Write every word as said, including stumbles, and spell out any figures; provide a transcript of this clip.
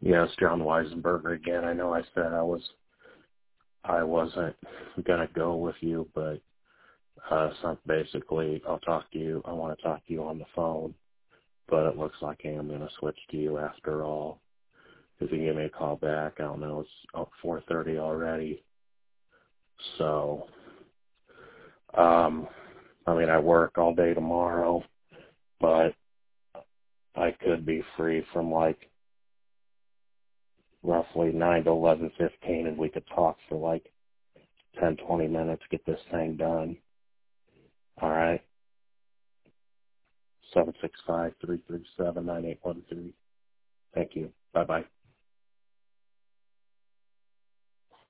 Yes, John Weisenberger again. I know I said I was I wasn't gonna go with you, but uh, some basically I'll talk to you. I want to talk to you on the phone, but it looks like I am gonna switch to you after all. If you give me a call back, I don't know. It's four thirty already, so um, I mean I work all day tomorrow, but I could be free from like roughly nine to eleven fifteen, and we could talk for like ten, twenty minutes, get this thing done. All right? seven six five, three three seven, nine eight one three. Thank you. Bye-bye.